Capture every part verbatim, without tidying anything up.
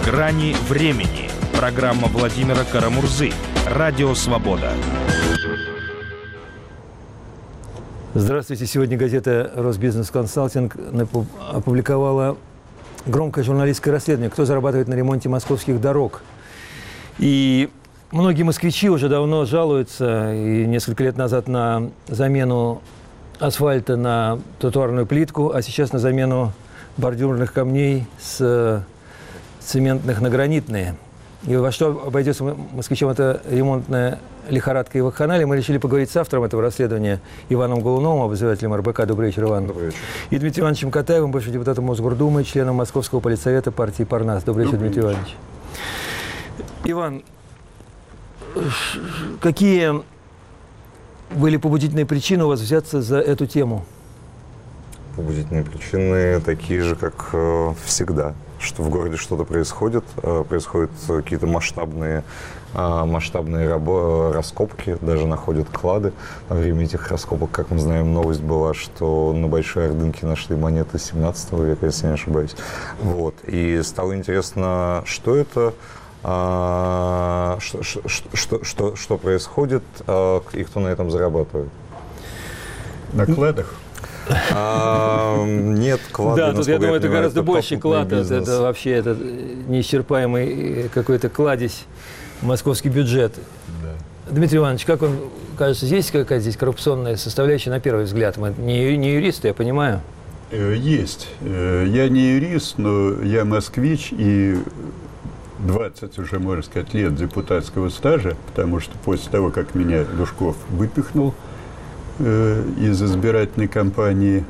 Грани времени. Программа Владимира Карамурзы. Радио «Свобода». Здравствуйте. Сегодня газета «Росбизнес Консалтинг» опубликовала громкое журналистское расследование «Кто зарабатывает на ремонте московских дорог?». И многие москвичи уже давно жалуются, и несколько лет назад, на замену асфальта на тротуарную плитку, а сейчас на замену бордюрных камней с цементных на гранитные. И во что обойдется москвичам эта ремонтная лихорадка и вакханалия, мы решили поговорить с автором этого расследования Иваном Голуновым, обозревателем эр бэ ка. Добрый вечер, Иван. Добрый вечер. И Дмитрием Ивановичем Катаевым, бывшим депутатом Мосгордумы, членом Московского политсовета партии «Парнас». Добрый, Добрый вечер, Дмитрий вечер. Иванович. Иван, какие были побудительные причины у вас взяться за эту тему? Побудительные причины такие же, как э, всегда, что в городе что-то происходит, э, происходят какие-то масштабные, э, масштабные рабо- раскопки, даже находят клады. Во время этих раскопок, как мы знаем, новость была, что на Большой Ордынке нашли монеты семнадцатого века, если не ошибаюсь. Вот. И стало интересно, что это, э, что, что, что, что происходит э, и кто на этом зарабатывает. На кладах? А, нет, клады. Да, тут, я думаю, это гораздо это больше клад. Это, бизнес. это вообще это неисчерпаемый какой-то кладезь в московский бюджет. Да. Дмитрий Иванович, как вам кажется, есть какая-то здесь коррупционная составляющая на первый взгляд? Мы не, не юристы, я понимаю. Есть. Я не юрист, но я москвич, и двадцать уже, можно сказать, лет депутатского стажа, потому что после того, как меня Лужков выпихнул из избирательной кампании,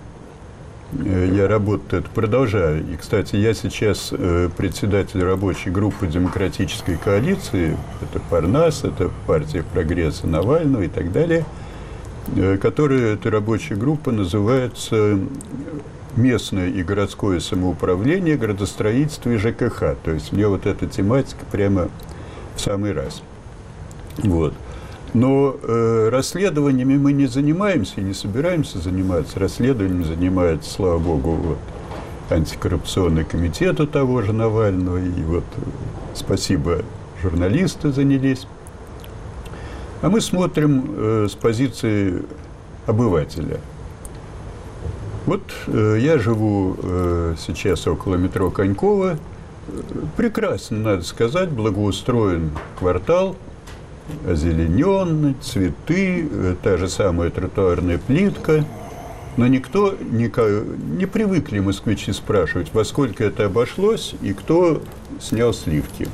я работаю, это продолжаю. И, кстати, я сейчас председатель рабочей группы демократической коалиции, это Парнас, это партия прогресса Навального и так далее, которая, эта рабочая группа называется местное и городское самоуправление, градостроительство и жэ ка ха. То есть мне вот эта тематика прямо в самый раз. Вот. Но э, расследованиями мы не занимаемся и не собираемся заниматься. Расследованиями занимается, слава богу, вот, антикоррупционный комитет у того же Навального. И вот, спасибо, журналисты занялись. А мы смотрим э, с позиции обывателя. Вот э, я живу э, сейчас около метро Конькова. Прекрасно, надо сказать, благоустроен квартал. Озелененный, цветы, та же самая тротуарная плитка. Но никто, не, не привыкли москвичи спрашивать, во сколько это обошлось и кто снял сливки.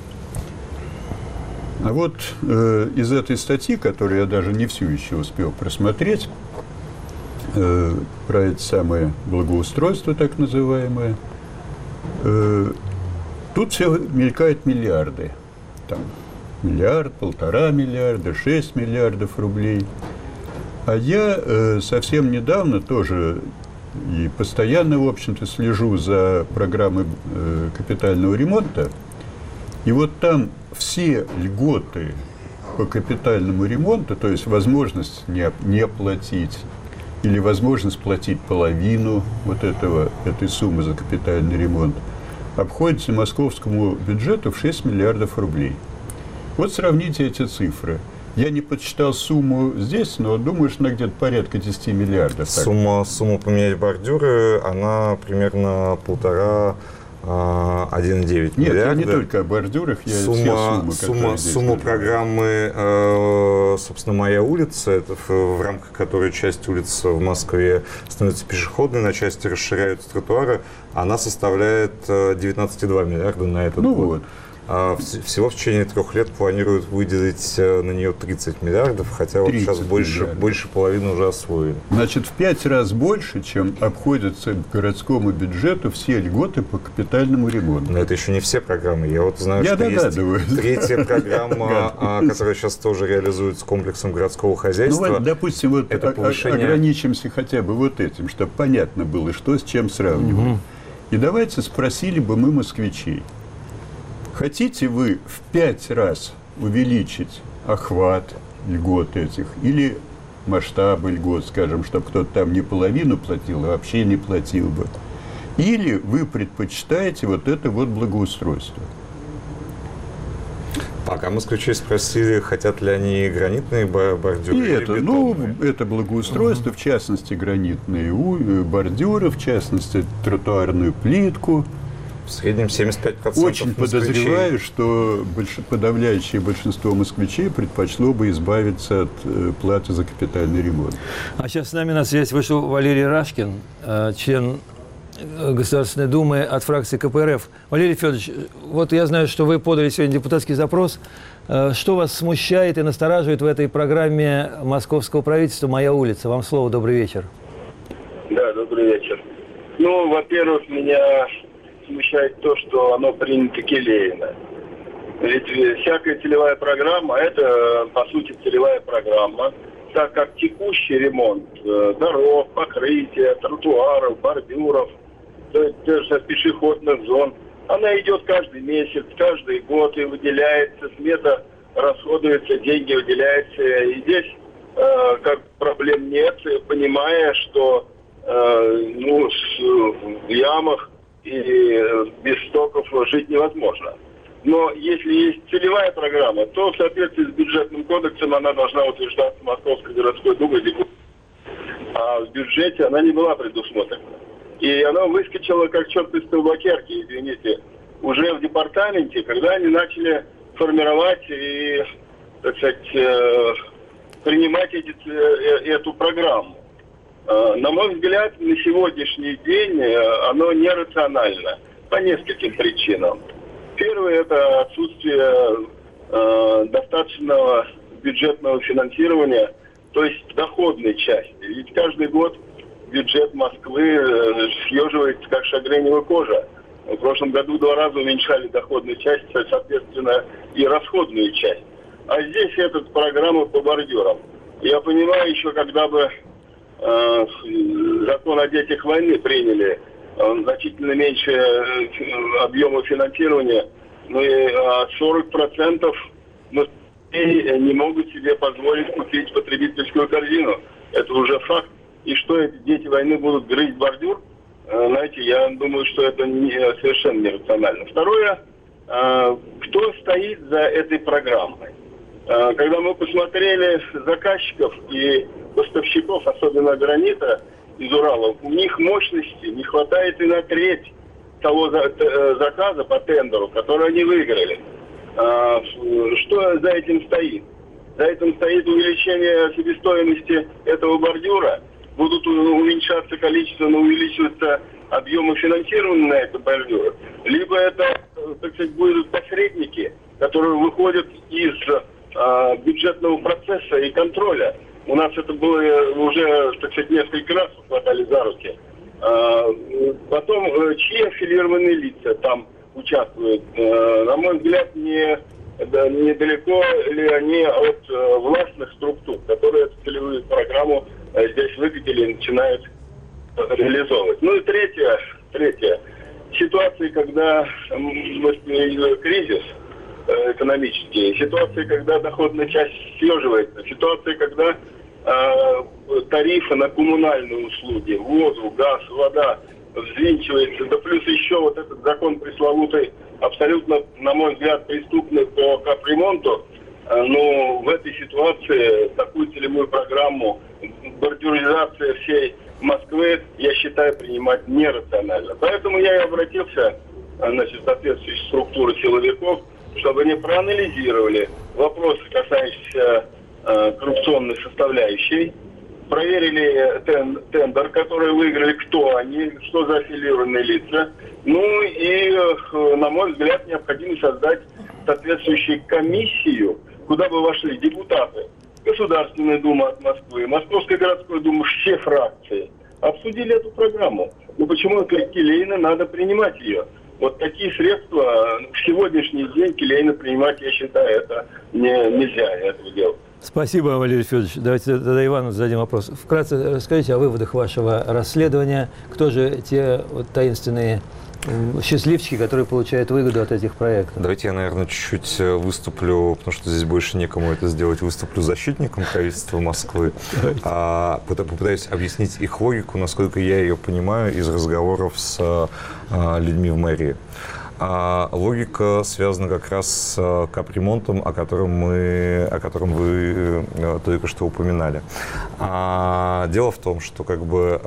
А вот э, из этой статьи, которую я даже не всю еще успел просмотреть, э, про это самое благоустройство, так называемое, э, тут все мелькают миллиарды. Там, миллиард, полтора миллиарда, шесть миллиардов рублей. А я э, совсем недавно тоже и постоянно, в общем-то, слежу за программой э, капитального ремонта. И вот там все льготы по капитальному ремонту, то есть возможность не, не платить или возможность платить половину вот этого, этой суммы за капитальный ремонт, обходится московскому бюджету в шесть миллиардов рублей. Вот сравните эти цифры. Я не подсчитал сумму здесь, но думаю, что она где-то порядка десяти миллиардов. Сумма, сумма поменять бордюры, она примерно полтора, один и девять миллиарда. Нет, я не только о бордюрах, я сумма, все суммы, сумма, сумма программы, э, собственно, «Моя улица», это в, в рамках которой часть улиц в Москве становится пешеходной, на части расширяются тротуары, она составляет девятнадцать и два миллиарда на этот ну год. Вот. Всего в течение трех лет планируют выделить на нее тридцать миллиардов, хотя вот сейчас больше, больше половины уже освоили. Значит, в пять раз больше, чем обходятся городскому бюджету все льготы по капитальному ремонту. Но это еще не все программы. Я вот знаю, Я что догадываюсь. есть третья программа, которая сейчас тоже реализуется комплексом городского хозяйства. Ну, вот, допустим, вот это повышение... ограничимся хотя бы вот этим, чтобы понятно было, что с чем сравнивать. Угу. И давайте спросили бы мы москвичей. Хотите вы в пять раз увеличить охват льгот этих или масштабы льгот, скажем, чтобы кто-то там не половину платил, а вообще не платил бы? Или вы предпочитаете вот это вот благоустройство? Пока москвичей спросили, хотят ли они гранитные бордюры И или это, ну, бетонные. это благоустройство, в частности, гранитные бордюры, в частности, тротуарную плитку. В среднем семьдесят пять процентов Очень москвичей. подозреваю, что больш... подавляющее большинство москвичей предпочло бы избавиться от э, платы за капитальный ремонт. А сейчас с нами на связь вышел Валерий Рашкин, э, член Государственной Думы от фракции ка пэ эр эф. Валерий Федорович, вот я знаю, что вы подали сегодня депутатский запрос. Э, что вас смущает и настораживает в этой программе московского правительства «Моя улица»? Вам слово, добрый вечер. Да, добрый вечер. Ну, во-первых, меня смущает то, что оно принято келейно. Ведь всякая целевая программа – это, по сути, целевая программа, так как текущий ремонт дорог, покрытия, тротуаров, бордюров, даже пешеходных зон, она идет каждый месяц, каждый год и выделяется, смета расходуется, деньги выделяются. И здесь э, как проблем нет, понимая, что э, ну, в ямах и без стоков жить невозможно. Но если есть целевая программа, то в соответствии с бюджетным кодексом она должна утверждаться Московской городской думой, а в бюджете она не была предусмотрена. И она выскочила как черт из табакерки, извините, уже в департаменте, когда они начали формировать и, так сказать, принимать эти, эту программу. На мой взгляд, на сегодняшний день оно нерационально по нескольким причинам. Первое – это отсутствие э, достаточного бюджетного финансирования, то есть доходной части. Ведь каждый год бюджет Москвы э, съеживается, как шагреневая кожа. В прошлом году два раза уменьшали доходную часть, соответственно, и расходную часть. А здесь эта программа по бордюрам. Я понимаю, еще когда бы э, закон о детях войны приняли, он значительно меньше объема финансирования, но и сорок процентов не могут себе позволить купить потребительскую корзину. Это уже факт. И что эти дети войны будут грызть бордюр, знаете, я думаю, что это не, совершенно нерационально. Второе, кто стоит за этой программой? Когда мы посмотрели заказчиков и поставщиков, особенно гранита, из Урала, у них мощности не хватает и на треть того заказа по тендеру, который они выиграли. Что за этим стоит? За этим стоит увеличение себестоимости этого бордюра, будут уменьшаться количественно, увеличиваться объемы финансирования на этот бордюр, либо это, так сказать, будут посредники, которые выходят из бюджетного процесса и контроля. У нас это было уже, так сказать, несколько раз хватали за руки. Потом, чьи аффилированные лица там участвуют? На мой взгляд, не, недалеко ли они от властных структур, которые эту целевую программу здесь выкатили и начинают реализовывать. Ну и третье, третье. Ситуации, когда кризис экономические, ситуации, когда доходная часть съеживается, ситуации, когда э, тарифы на коммунальные услуги, воду, газ, вода взвинчивается, да плюс еще вот этот закон пресловутый, абсолютно, на мой взгляд, преступный по капремонту, э, но в этой ситуации такую целевую программу бордюризации всей Москвы, я считаю, принимать нерационально. Поэтому я и обратился, значит, в соответствующие структуры силовиков, чтобы они проанализировали вопросы, касающиеся э, коррупционной составляющей, проверили тен, тендер, который выиграли, кто они, что за аффилированные лица. Ну и, э, на мой взгляд, необходимо создать соответствующую комиссию, куда бы вошли депутаты Государственной Думы от Москвы, Московской городской думы, все фракции. Обсудили эту программу. Ну почему келейно надо принимать ее? Вот такие средства в сегодняшний день келейно принимать, я считаю, это не, нельзя этого делать. Спасибо, Валерий Федорович. Давайте тогда Ивану зададим вопрос. Вкратце расскажите о выводах вашего расследования. Кто же те вот таинственные счастливчики, которые получают выгоду от этих проектов? Давайте я, наверное, чуть-чуть выступлю, потому что здесь больше некому это сделать, выступлю защитником правительства Москвы. А, попытаюсь объяснить их логику, насколько я ее понимаю из разговоров с а, людьми в мэрии. А логика связана как раз с капремонтом, о котором, мы, о котором вы только что упоминали. А, дело в том, что как бы...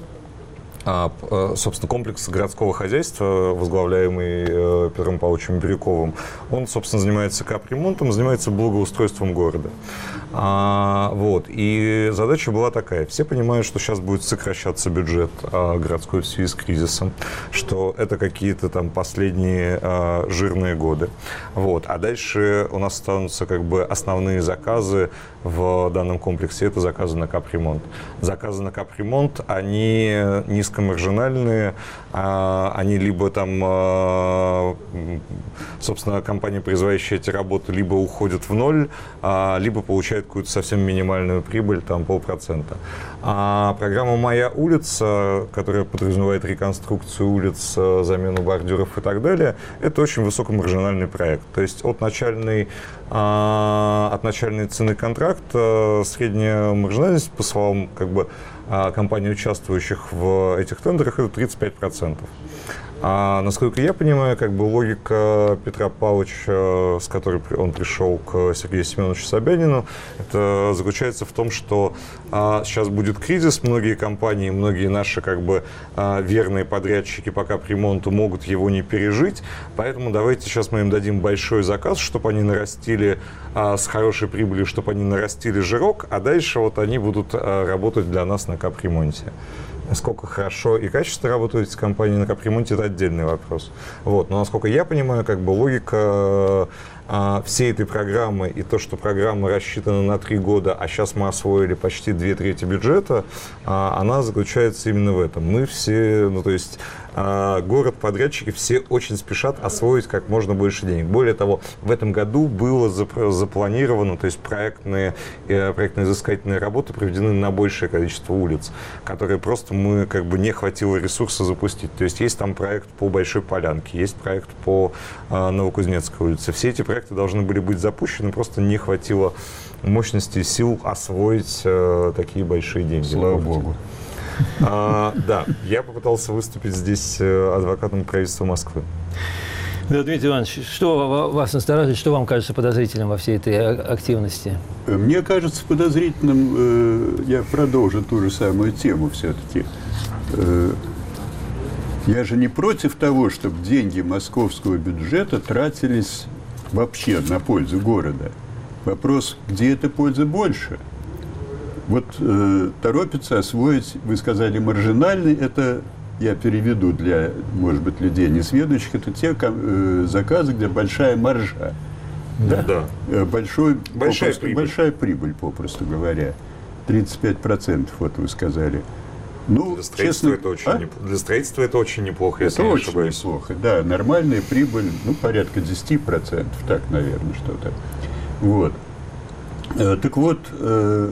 собственно, комплекс городского хозяйства, возглавляемый Петром Павловичем Бирюковым, он, собственно, занимается капремонтом, занимается благоустройством города. А, вот. И задача была такая. Все понимают, что сейчас будет сокращаться бюджет а, городской в связи с кризисом, что это какие-то там последние а, жирные годы. Вот. А дальше у нас останутся как бы основные заказы в данном комплексе. Это заказы на капремонт. Заказы на капремонт, они низкомаржинальные, а, они либо там, а, собственно, компания, производящая эти работы, либо уходит в ноль, а, либо получает какую-то совсем минимальную прибыль, там полпроцента. А программа «Моя улица», которая подразумевает реконструкцию улиц, замену бордюров и так далее, это очень высокомаржинальный проект. То есть от начальной, а, от начальной цены контракта средняя маржинальность, по словам как бы, компаний, участвующих в этих тендерах, это тридцать пять процентов. А, насколько я понимаю, как бы логика Петра Павловича, с которой он пришел к Сергею Семеновичу Собянину, это заключается в том, что а, сейчас будет кризис, многие компании, многие наши как бы а, верные подрядчики по капремонту могут его не пережить, поэтому давайте сейчас мы им дадим большой заказ, чтобы они нарастили а, с хорошей прибылью, чтобы они нарастили жирок, а дальше вот они будут а, работать для нас на капремонте. Насколько хорошо и качественно работают эти компании на капремонте, это отдельный вопрос. Вот. Но, насколько я понимаю, как бы логика а, всей этой программы и то, что программа рассчитана на три года, а сейчас мы освоили почти две трети бюджета, а, она заключается именно в этом. Мы все, ну то есть а, город-подрядчики все очень спешат освоить как можно больше денег. Более того, в этом году было запланировано, то есть проектные, проектно-изыскательные работы проведены на большее количество улиц, которые просто мы как бы не хватило ресурса запустить. То есть есть там проект по Большой Полянке, есть проект по а, Новокузнецкой улице. Все эти проекты должны были быть запущены, просто не хватило мощности и сил освоить а, такие большие деньги. Слава Богу. А, да, я попытался выступить здесь адвокатом правительства Москвы. Да, Дмитрий Иванович, что вас настораживает, что вам кажется подозрительным во всей этой активности? Мне кажется подозрительным, э, я продолжу ту же самую тему все-таки. Э, я же не против того, чтобы деньги московского бюджета тратились вообще на пользу города. Вопрос, где эта польза больше? Вот э, торопится освоить, вы сказали, маржинальный, это... Я переведу для, может быть, людей несведущих, это те э, заказы, где большая маржа. Да. Да. Э, большой, большая, попросту, прибыль. большая прибыль, попросту говоря. тридцать пять процентов, вот вы сказали. Ну, для, строительства честно, это очень а? неплохо. Для строительства это очень неплохо, это если не очень ошибаюсь. неплохо, да. Нормальная прибыль, ну, порядка десять процентов, так, наверное, что-то. Вот. Э, так вот, э,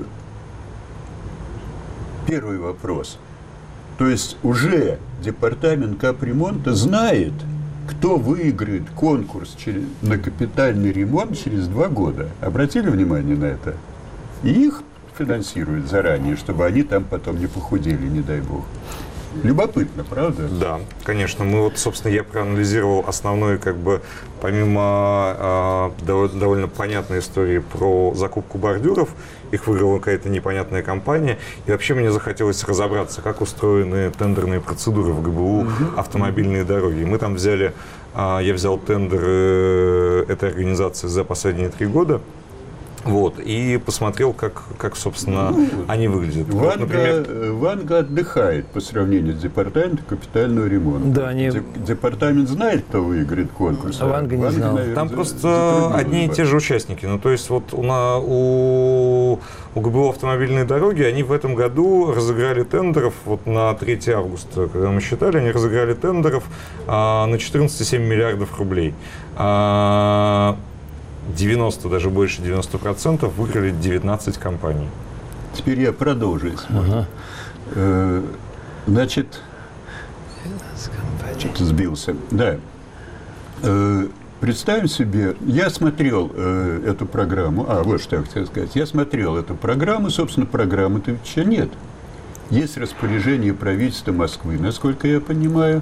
первый вопрос. То есть уже департамент капремонта знает, кто выиграет конкурс через, на капитальный ремонт через два года. Обратили внимание на это? И их финансируют заранее, чтобы они там потом не похудели, не дай бог. Любопытно, правда? Да, конечно. Мы вот, собственно, я проанализировал основной, как бы, помимо э, довольно, довольно понятной истории про закупку бордюров, их выиграла какая-то непонятная компания, и вообще мне захотелось разобраться, как устроены тендерные процедуры в ГБУ угу. автомобильные дороги. Мы там взяли, э, я взял тендер э, этой организации за последние три года. Вот, и посмотрел, как, как собственно, ну, они выглядят. Ванга, вот, например, Ванга отдыхает по сравнению с департаментом капитального ремонта. Да, они... Департамент знает, кто выиграет конкурс. А Ванга не Ванга, знал. наверное, там за, просто одни и те же участники. Ну, то есть вот у, на, у, у ГБУ автомобильные дороги, они в этом году разыграли тендеров, вот на третьего августа, когда мы считали, они разыграли тендеров а, на четырнадцать целых семь десятых миллиардов рублей. А, девяносто, даже больше девяноста процентов выиграли девятнадцать компаний. Теперь я продолжу, если можно. Ага. Значит, что-то сбился. Да. Представим себе, я смотрел э, эту программу, а вот что я хотел сказать, я смотрел эту программу, собственно, программы-то еще нет. Есть распоряжение правительства Москвы, насколько я понимаю,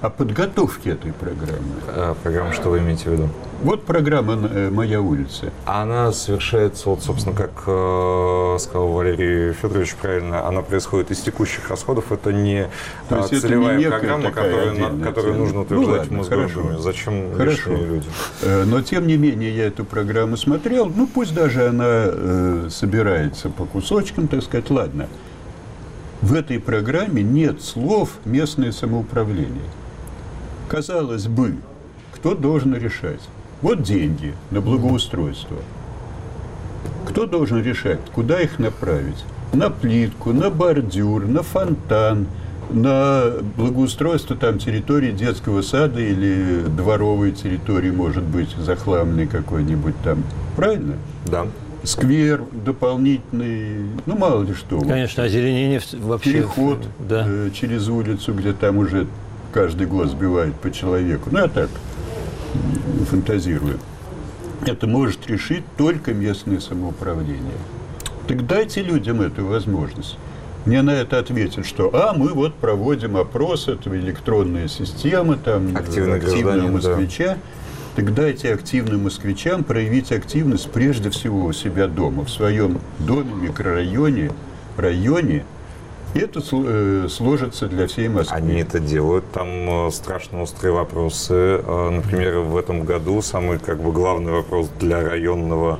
о подготовке этой программы. А, программа, что вы имеете в виду? Вот программа «Моя улица». Она совершается, вот, собственно, как э, сказал Валерий Федорович правильно, она происходит из текущих расходов. Это не а, целевая не программа, которую, на, которую нужно утверждать ну, Мосгордуме. Зачем лишние люди? Но, тем не менее, я эту программу смотрел. Ну, пусть даже она э, собирается по кусочкам, так сказать, ладно. В этой программе нет слов «местное самоуправление». Казалось бы, кто должен решать? Вот деньги на благоустройство. Кто должен решать, куда их направить? На плитку, на бордюр, на фонтан, на благоустройство там территории детского сада или дворовой территории, может быть, захламленной какой-нибудь там. Правильно? Да. Сквер дополнительный, ну, мало ли что. Конечно, озеленение вообще. Переход да. э, через улицу, где там уже каждый год сбивает по человеку. Ну, я так фантазирую. Это может решить только местное самоуправление. Так дайте людям эту возможность. Мне на это ответят, что а, мы вот проводим опрос, это электронная система, там, активный активного москвича. Да. Так дайте активным москвичам проявить активность прежде всего у себя дома, в своем доме, микрорайоне, районе. И это сложится для всей Москвы. Они это делают. Там страшно острые вопросы. Например, в этом году самый как бы главный вопрос для районного,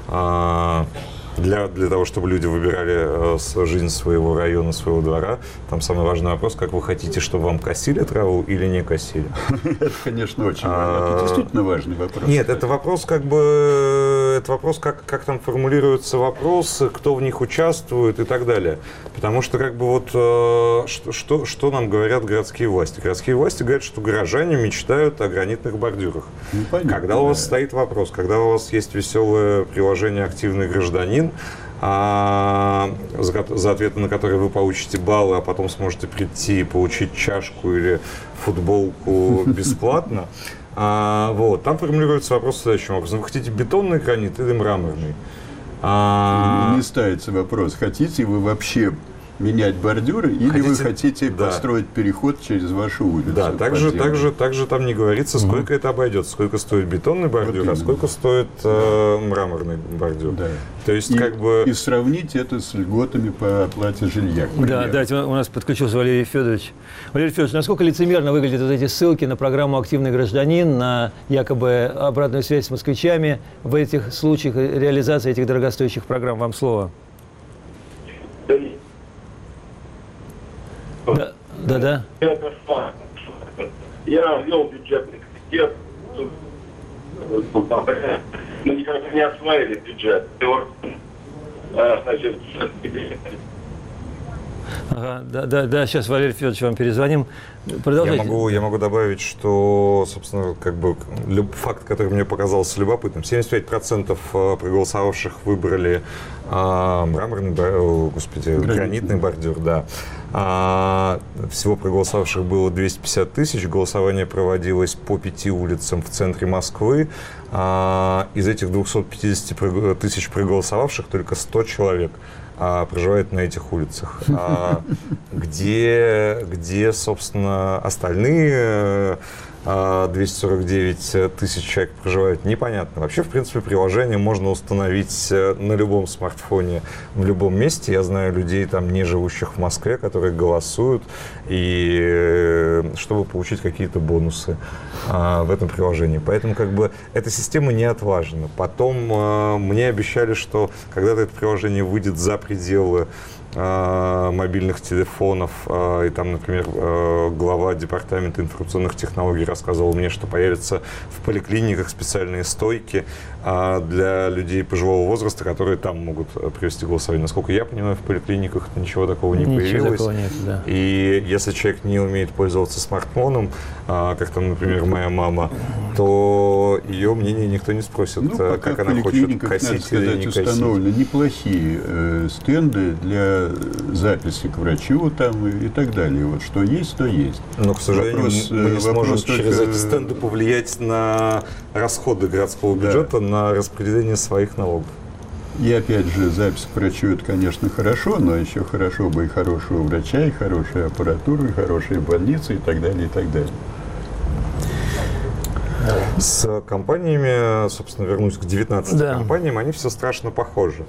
для, для того, чтобы люди выбирали жизнь своего района, своего двора, там самый важный вопрос, как вы хотите, чтобы вам косили траву или не косили. Это, конечно, очень важно. Это действительно важный вопрос. Нет, это вопрос как бы, это вопрос, как, как там формулируются вопросы, кто в них участвует и так далее. Потому что как бы вот что, что, что нам говорят городские власти? Городские власти говорят, что горожане мечтают о гранитных бордюрах. Ну, понятно, когда у вас да. стоит вопрос, когда у вас есть веселое приложение «Активный гражданин», А, за, за ответы на которые вы получите баллы, а потом сможете прийти и получить чашку или футболку бесплатно. А, вот, там формулируется вопрос следующим образом. Вы хотите бетонный гранит или мраморный? А... Не ставится вопрос, хотите вы вообще менять бордюры, или хотите, вы хотите да. построить переход через вашу улицу? Да, также, также, также там не говорится, сколько mm-hmm. это обойдется, сколько стоит бетонный бордюр, вот а сколько стоит э, мраморный бордюр. Да. То есть, и, как бы... и сравнить это с льготами по оплате жилья. Да, да, у нас подключился Валерий Федорович. Валерий Федорович, насколько лицемерно выглядят вот эти ссылки на программу «Активный гражданин», на якобы обратную связь с москвичами в этих случаях реализации этих дорогостоящих программ? Вам слово. Да, да, да. Я ввел бюджетный комитет, но никогда не осваивали бюджет. Значит, ага, да, да, да, сейчас, Валерий Федорович, вам перезвоним. Продолжайте. Я могу, я могу добавить, что, собственно, как бы люб, факт, который мне показался любопытным. семьдесят пять процентов проголосовавших выбрали а, мраморный, господи, гранитный, гранитный бордюр, да. А, всего проголосовавших было двести пятьдесят тысяч. Голосование проводилось по пяти улицам в центре Москвы. А, из этих двухсот пятидесяти тысяч проголосовавших только сто человек а, проживает на этих улицах. А, где, где, собственно, остальные двести сорок девять тысяч человек проживают, непонятно. Вообще, в принципе, приложение можно установить на любом смартфоне, в любом месте. Я знаю людей, там, не живущих в Москве, которые голосуют, и чтобы получить какие-то бонусы а, в этом приложении. Поэтому, как бы, эта система не отважена. Потом а, мне обещали, что когда-то это приложение выйдет за пределы мобильных телефонов, и там, например, глава департамента информационных технологий рассказывал мне, что появятся в поликлиниках специальные стойки для людей пожилого возраста, которые там могут провести голосование. Насколько я понимаю, в поликлиниках ничего такого не ничего появилось. Такого нет, да. И если человек не умеет пользоваться смартфоном, как там, например, моя мама, то ее мнение никто не спросит, ну, как она хочет косить сказать, или не косить. Установлены неплохие э, стенды для записи к врачу там и, и так далее. Вот что есть, то есть. Но, к сожалению, вопрос, мы не сможем только... через эти стенды повлиять на расходы городского бюджета, да. на распределение своих налогов. И опять же, запись к врачу — это, конечно, хорошо, но еще хорошо бы и хорошего врача, и хорошая аппаратура, и хорошая больница, и так далее, и так далее. С компаниями, собственно, вернусь к девятнадцати Да. компаниям, они все страшно похожи.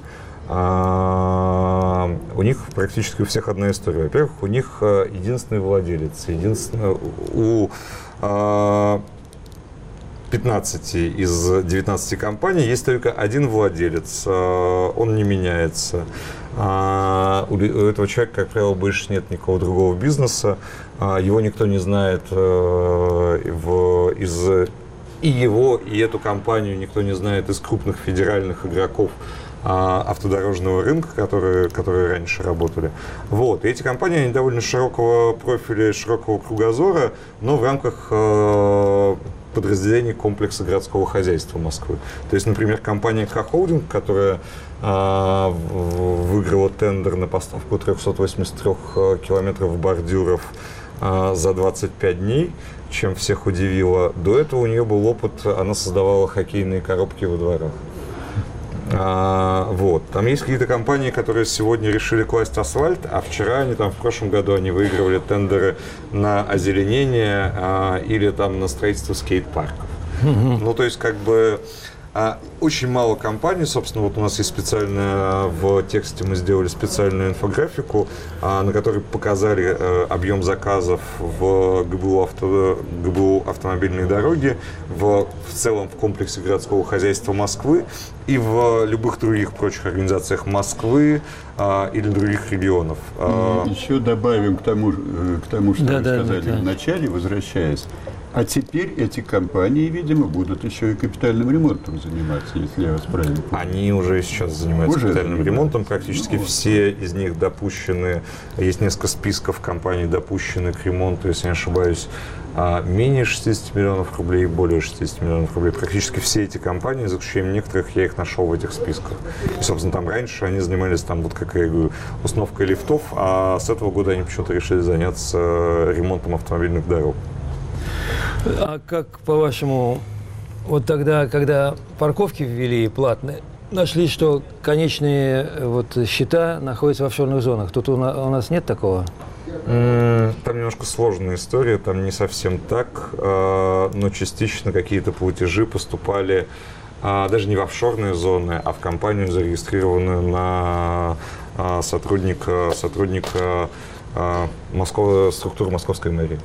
А, у них практически у всех одна история. Во-первых, у них единственный владелец. Единственный, у а, пятнадцати из девятнадцати компаний есть только один владелец. А, он не меняется. А, у этого человека, как правило, больше нет никакого другого бизнеса. А, его никто не знает а, в, из... И его, и эту компанию никто не знает из крупных федеральных игроков а, автодорожного рынка, которые, которые раньше работали. Вот. И эти компании, они довольно широкого профиля, широкого кругозора, но в рамках э, подразделений комплекса городского хозяйства Москвы. То есть, например, компания К-Холдинг, которая э, выиграла тендер на поставку трехсот восьмидесяти трёх километров бордюров э, за двадцать пять дней, чем всех удивило. До этого у нее был опыт, она создавала хоккейные коробки во дворах. А, вот. Там есть какие-то компании, которые сегодня решили класть асфальт, а вчера они там в прошлом году они выигрывали тендеры на озеленение а, или там на строительство скейт-парков. Mm-hmm. Ну, то есть, как бы а, очень мало компаний, собственно, вот у нас есть специальная, в тексте мы сделали специальную инфографику, а, на которой показали а, объем заказов в ГБУ, авто, ГБУ автомобильные дороги, в, в целом в комплексе городского хозяйства Москвы и в любых других прочих организациях Москвы а, или других регионов. А, Еще добавим к тому, к тому что да, вы да, сказали да, да. в начале, возвращаясь. А теперь эти компании, видимо, будут еще и капитальным ремонтом заниматься, если я вас правильно понимаю. Они уже сейчас занимаются Уже капитальным занимаются. ремонтом. Практически Ну, все из них допущены. Есть несколько списков компаний, допущены к ремонту, если не ошибаюсь, а, менее шестидесяти миллионов рублей и более шестидесяти миллионов рублей. Практически все эти компании, за исключением некоторых, я их нашел в этих списках. И, собственно, там раньше они занимались, там, вот как я говорю, установкой лифтов, а с этого года они почему-то решили заняться ремонтом автомобильных дорог. А как, по-вашему, вот тогда, когда парковки ввели платные, нашли, что конечные вот счета находятся в офшорных зонах. Тут у нас, у нас нет такого? Там немножко сложная история, там не совсем так, но частично какие-то платежи поступали даже не в офшорные зоны, а в компанию, зарегистрированную на сотрудника, сотрудника Москвы, структуры Московской мэрии.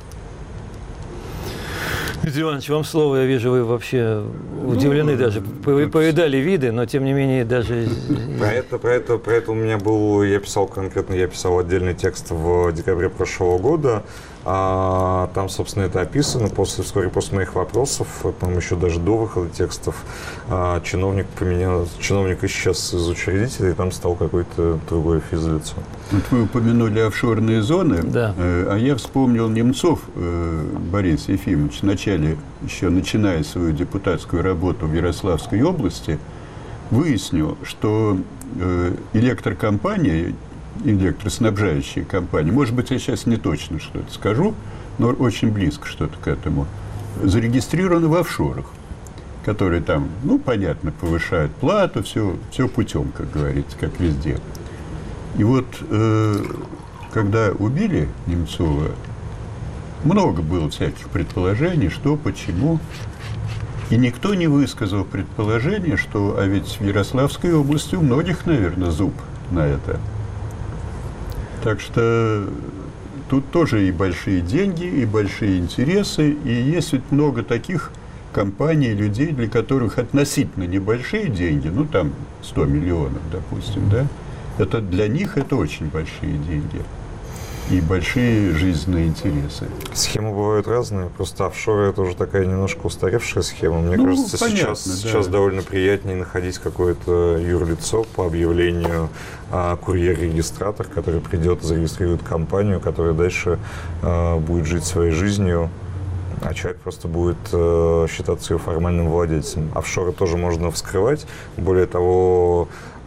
Дмитрий Иванович, вам слово, я вижу, вы вообще удивлены, ну, даже. Вы повидали виды, но тем не менее даже... Про это, про это, про это у меня был, я писал конкретно, я писал отдельный текст в декабре прошлого года. А, там, собственно, это описано. После, вскоре после моих вопросов, по-моему, еще даже до выхода текстов, а, чиновник поменял, чиновник исчез из учредителя, и там стал какой-то другой физлицо. Вот вы упомянули офшорные зоны, да. э, а я вспомнил Немцов э, Борис Ефимович, вначале, еще начиная свою депутатскую работу в Ярославской области, выяснил, что э, электрокомпания, электроснабжающие компании, может быть, я сейчас не точно что-то скажу, но очень близко что-то к этому, зарегистрированы в офшорах, которые там, ну, понятно, повышают плату, все, все путем, как говорится, как везде. И вот, э, когда убили Немцова, много было всяких предположений, что, почему. И никто не высказал предположение, что, а ведь в Ярославской области у многих, наверное, зуб на это. Так что тут тоже и большие деньги, и большие интересы, и есть ведь много таких компаний, людей, для которых относительно небольшие деньги, ну там сто миллионов, допустим, да, это для них это очень большие деньги и большие жизненные интересы. Схемы бывают разные, просто офшоры это уже такая немножко устаревшая схема. Мне ну, кажется, понятно, сейчас, да. сейчас довольно приятнее находить какое-то юрлицо по объявлению а, курьер-регистратор, который придет, зарегистрирует компанию, которая дальше а, будет жить своей жизнью, а человек просто будет э, считаться ее формальным владельцем. Офшоры тоже можно вскрывать. Более того,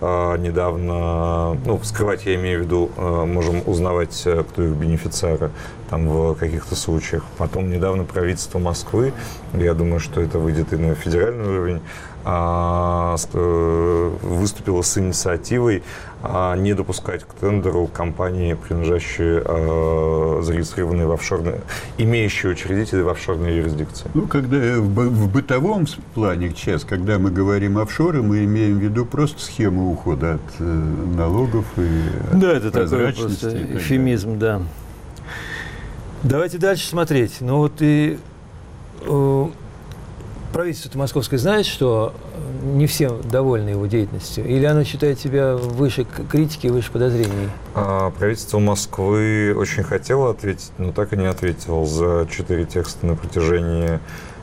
а, недавно, ну, вскрывать, я имею в виду, а, можем узнавать, кто их бенефициары там в каких-то случаях. Потом недавно правительство Москвы, я думаю, что это выйдет и на федеральный уровень, а, выступило с инициативой а, не допускать к тендеру компании, принадлежащие, а, зарегистрированные в офшорной, имеющие учредители в офшорной юрисдикции. Ну, когда в, в бытовом плане, сейчас, когда мы говорим офшоры, мы имеем в виду просто схему ухода от э, налогов и да, от это такой просто эфемизм, да. Давайте дальше смотреть. Ну вот и э, правительство московское знает, что не все довольны его деятельностью? Или оно считает себя выше критики, выше подозрений? А, правительство Москвы очень хотело ответить, но так и не ответило. За четыре текста на протяжении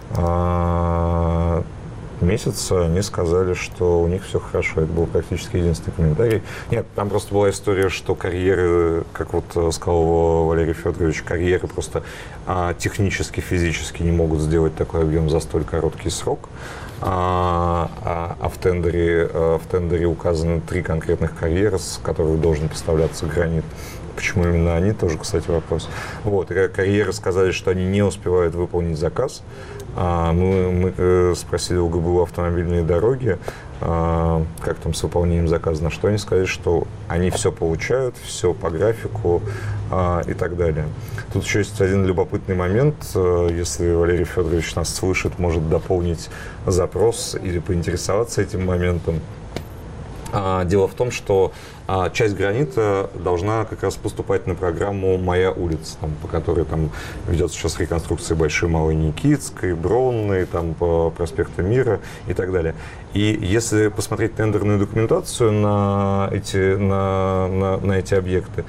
а, месяца они сказали, что у них все хорошо. Это был практически единственный комментарий. Нет, там просто была история, что карьеры, как вот сказал Валерий Федорович, карьеры просто а, технически, физически не могут сделать такой объем за столь короткий срок. А, а, а в, тендере, а в тендере указаны три конкретных карьеры, с которых должен поставляться гранит. Почему именно они, тоже, кстати, вопрос. Вот, и карьеры сказали, что они не успевают выполнить заказ. А, мы, мы спросили у ГБУ автомобильные дороги, а, как там с выполнением заказа, на что они сказали, что они все получают, все по графику а, и так далее. Тут еще есть один любопытный момент. Если Валерий Федорович нас слышит, может дополнить запрос или поинтересоваться этим моментом. Дело в том, что часть гранита должна как раз поступать на программу «Моя улица», там, по которой там ведется сейчас реконструкция Большой Малой Никитской, Бронной, там, по проспекту Мира и так далее. И если посмотреть тендерную документацию на эти, на, на, на эти объекты,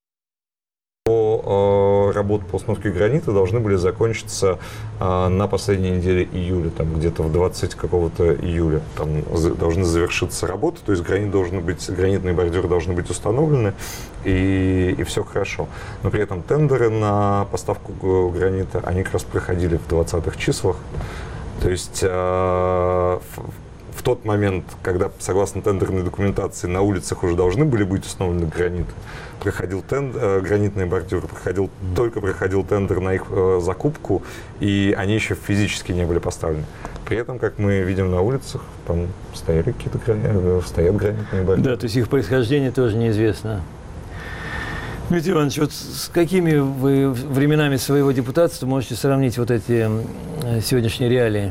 то э, работы по установке гранита должны были закончиться э, на последней неделе июля, там где-то в двадцатого какого-то июля. Там за, должны завершиться работы, то есть гранит должен быть, гранитные бордюры должны быть установлены, и, и все хорошо. Но при этом тендеры на поставку гранита, они как раз проходили в двадцатых числах. То есть э, в, в тот момент, когда, согласно тендерной документации, на улицах уже должны были быть установлены граниты, проходил тендер, э, гранитные бордюры, проходил, mm-hmm. только проходил тендер на их э, закупку, и они еще физически не были поставлены. При этом, как мы видим на улицах, там стояли какие-то граниты, стоят гранитные бордюры. Да, то есть их происхождение тоже неизвестно. Дмитрий Иванович, вот с какими вы временами своего депутатства можете сравнить вот эти сегодняшние реалии?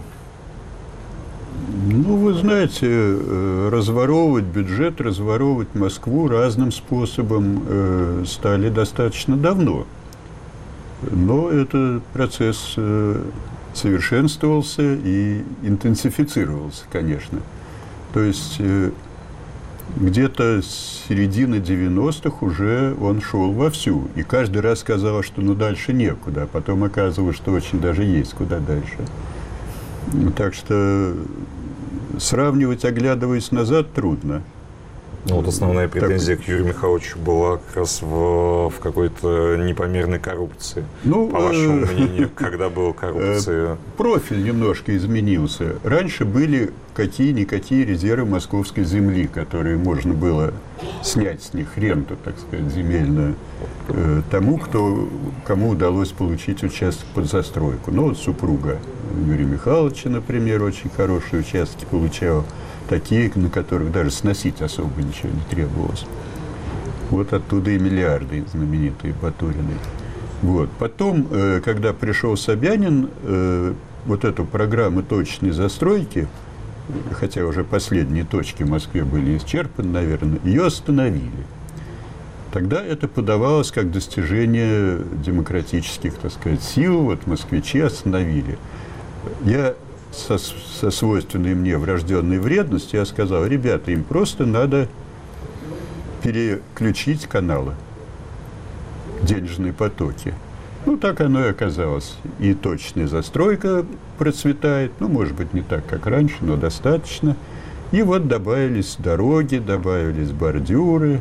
Ну, вы знаете, разворовывать бюджет, разворовывать Москву разным способом э, стали достаточно давно. Но этот процесс э, совершенствовался и интенсифицировался, конечно. То есть э, где-то с середины девяностых уже он шел вовсю. И каждый раз казалось, что ну дальше некуда. А потом оказывалось, что очень даже есть куда дальше. Так что сравнивать, оглядываясь назад, трудно. Ну, вот основная претензия так к Юрию Михайловичу была как раз в, в какой-то непомерной коррупции. Ну, по вашему э, мнению, когда была коррупция? Профиль немножко изменился. Раньше были какие-никакие резервы московской земли, которые можно было снять с них ренту, так сказать, земельную, э, тому, кто, кому удалось получить участок под застройку. Ну, вот супруга Юрия Михайловича, например, очень хорошие участки получала. Такие, на которых даже сносить особо ничего не требовалось. Вот оттуда и миллиарды знаменитые Батурины. Вот. Потом, э, когда пришел Собянин, э, вот эту программу точной застройки, хотя уже последние точки в Москве были исчерпаны, наверное, ее остановили. Тогда это подавалось как достижение демократических, так сказать, сил. Вот москвичи остановили. Я Со, со свойственной мне врожденной вредностью, я сказал, ребята, им просто надо переключить каналы, денежные потоки. Ну, так оно и оказалось. И точная застройка процветает, ну, может быть, не так, как раньше, но достаточно. И вот добавились дороги, добавились бордюры.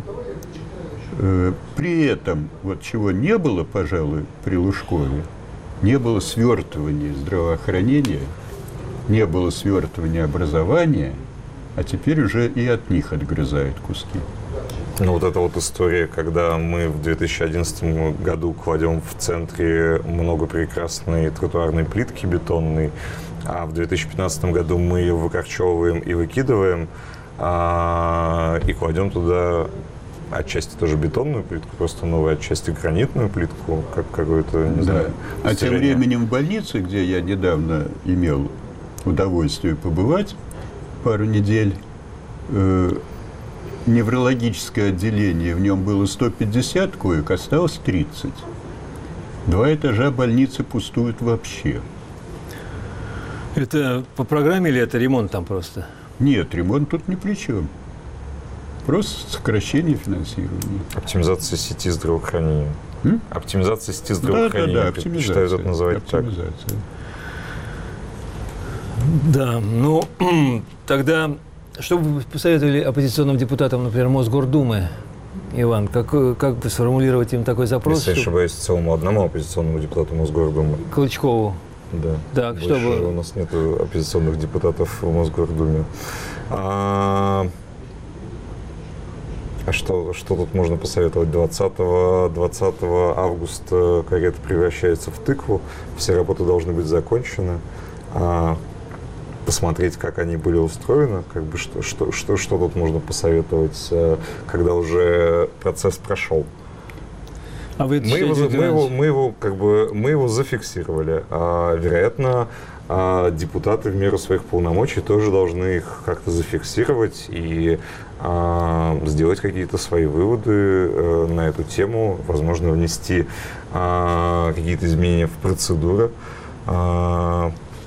При этом, вот чего не было, пожалуй, при Лужкове, не было свертывания здравоохранения, не было свертывания образования а теперь уже и от них отгрызают куски. Ну, вот эта вот история, когда мы в две тысячи одиннадцатом году кладем в центре много прекрасной тротуарной плитки бетонной, а в две тысячи пятнадцатом году мы ее выкорчевываем и выкидываем, а, и кладем туда отчасти тоже бетонную плитку, просто новую, отчасти гранитную плитку, как какое-то, не Да. знаю, А тем достижение. временем в больнице, где я недавно имел удовольствие побывать пару недель, э, неврологическое отделение, в нем было сто пятьдесят коек, осталось тридцать. Два этажа больницы пустуют вообще. Это по программе или это ремонт там просто? Нет, ремонт тут ни при чем. Просто сокращение финансирования. Оптимизация сети здравоохранения. М? Оптимизация сети Да, да, здравоохранения. да, предпочитаю это называть оптимизация. Да, ну, тогда что бы вы посоветовали оппозиционным депутатам, например, Мосгордумы, Иван? Как, как бы сформулировать им такой так. запрос? Если я не ошибаюсь, целому одному оппозиционному депутату Мосгордумы. Клычкову. Да. Так, Больше чтобы- у нас нет оппозиционных депутатов в Мосгордуме. А, а что, что тут можно посоветовать? двадцатого августа карета превращается в тыкву, все работы должны быть закончены. А, посмотреть, как они были устроены, как бы что, что, что, что тут можно посоветовать, э, когда уже процесс прошел. А вы это Мы его, считаете, мы, его, Иванович? мы, его, как бы, мы его зафиксировали. А, вероятно, а, депутаты в меру своих полномочий тоже должны их как-то зафиксировать и а, сделать какие-то свои выводы а, на эту тему, возможно, внести а, какие-то изменения в процедуры, а,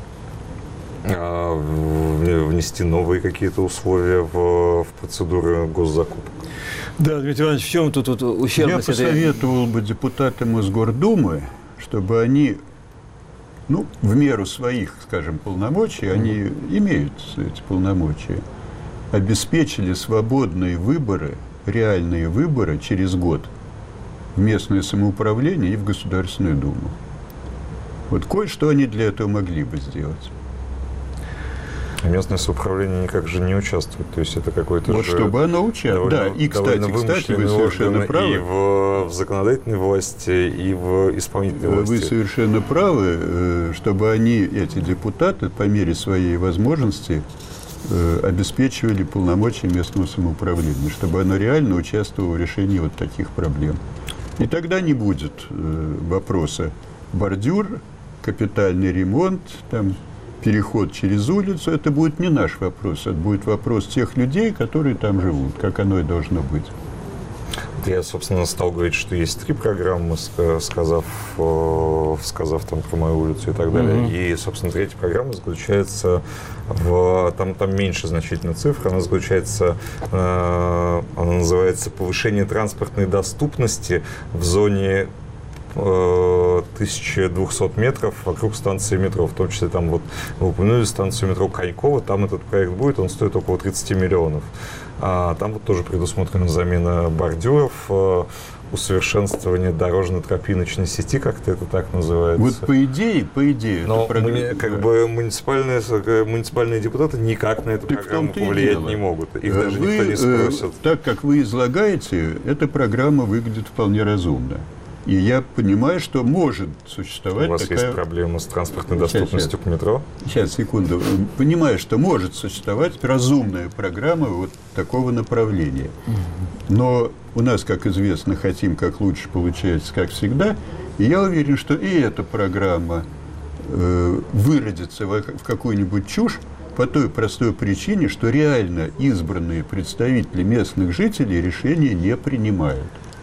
а, в- внести новые какие-то условия в, в процедуры госзакупок. Да, Дмитрий Иванович, в чем тут, тут Я ущербность этой... посоветовал бы депутатам из Гордумы, чтобы они, ну, в меру своих, скажем, полномочий, они имеют эти полномочия, обеспечили свободные выборы, реальные выборы через год в местное самоуправление и в Государственную Думу. Вот кое-что они для этого могли бы сделать. Местное самоуправление никак же не участвует, то есть это какой-то Вот же чтобы оно участвовало. Да, довольно- и, кстати, довольно кстати, вы вымышленный совершенно орган правы. и в, в законодательной власти, и в исполнительной Вы власти. совершенно правы, э, чтобы они, эти депутаты, по мере своей возможности э, обеспечивали полномочия местного самоуправления, чтобы оно реально участвовало в решении вот таких проблем. И тогда не будет э, вопроса бордюр, капитальный ремонт, там, переход через улицу. Это будет не наш вопрос, это будет вопрос тех людей, которые там живут, как оно и должно быть. Я, собственно, стал говорить, что есть три программы, ска- сказав, э, сказав там про мою улицу и так далее. И, собственно, третья программа заключается в... Там, там меньше значительно цифр. Она заключается... э, она называется «Повышение транспортной доступности в зоне э, тысяча двести метров вокруг станции метро». В том числе там вот вы упомянули станцию метро Коньково. Там этот проект будет, он стоит около тридцати миллионов. А, там вот тоже предусмотрена замена бордюров, э, усовершенствование дорожно-тропиночной сети, как-то это так называется. Вот по идее, по идее, Но это программа- мне, как бы муниципальные, муниципальные депутаты никак на эту Так в программу том-то и повлиять дело. не могут. Их Э, даже вы, никто не э, спросит. Так как вы излагаете, эта программа выглядит вполне разумно. И я понимаю, что может существовать У вас такая... есть проблема с транспортной Сейчас, доступностью к метро? Сейчас, секунду. Понимаю, что может существовать разумная программа вот такого направления. Но у нас, как известно, хотим как лучше, получается, как всегда. И я уверен, что и эта программа э, выродится в, в какую-нибудь чушь по той простой причине, что реально избранные представители местных жителей решения не принимают.